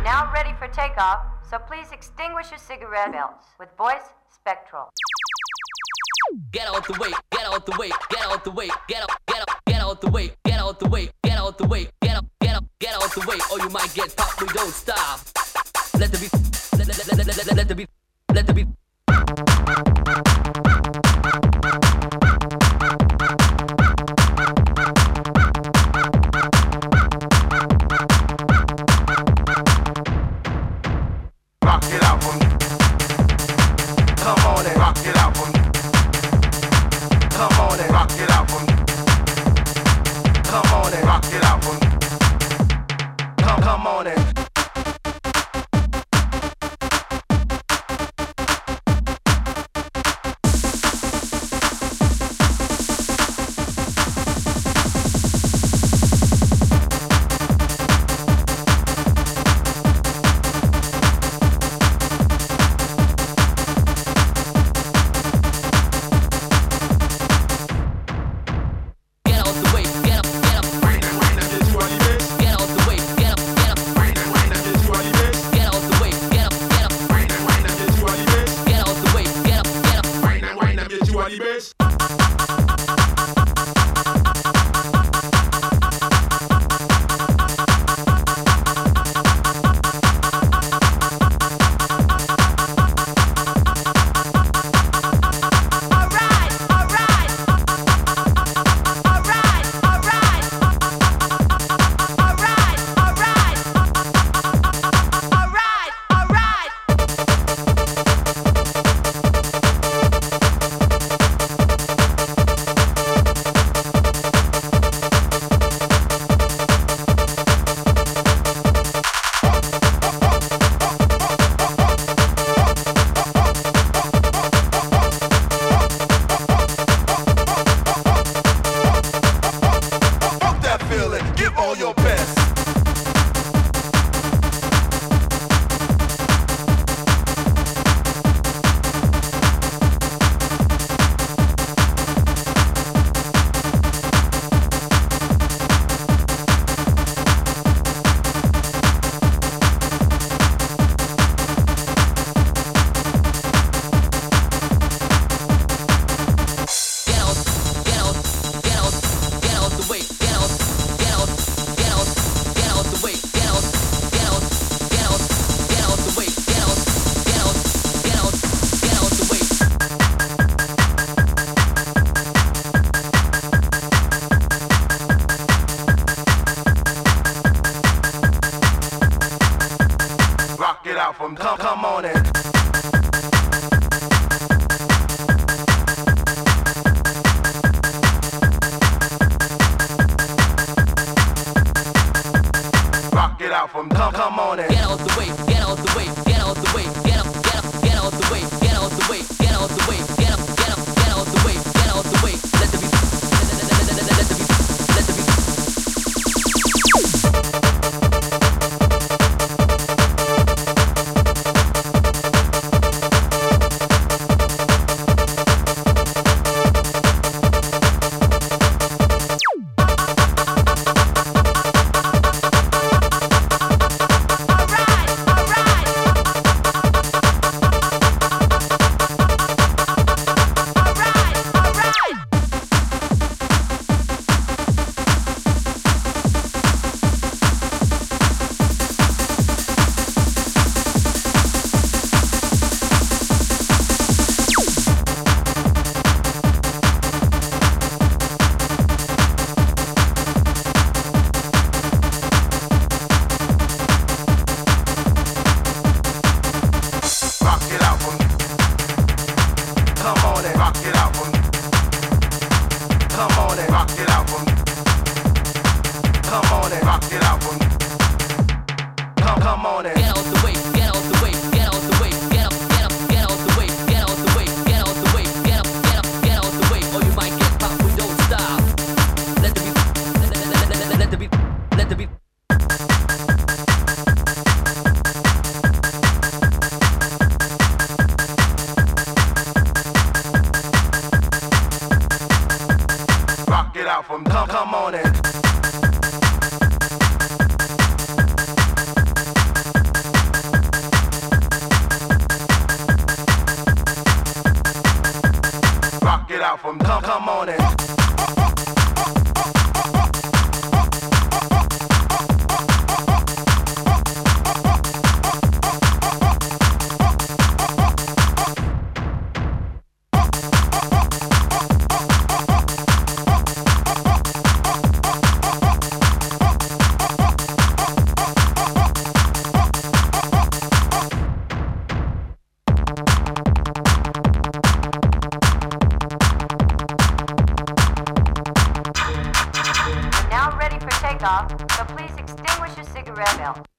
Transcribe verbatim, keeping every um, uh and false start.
Now ready for takeoff, so please extinguish your cigarette belts with voice spectral. Get out the way, get out the way, get out the way, get out, get out, get out the way, get out the way, get out the way, get out, get out, get out the way, or you might get popped. We don't stop. Let the beat, let, let, let, let, let, let the beat, let the beat. Rock it out for me. Come on and rock it out for me. Come on and rock it out for me. Come on and rock it out for me. Come, come on and. Come, come on in. Rock it out from come, come on in. Get out the way, get out the way, get out the way, get up, get up, get out the way, get out the way, get out the way, get up, get up, get out the way, get out the way. Let the beat, let the beat, let the beat, let the beat. take off, so please extinguish your cigarette belt.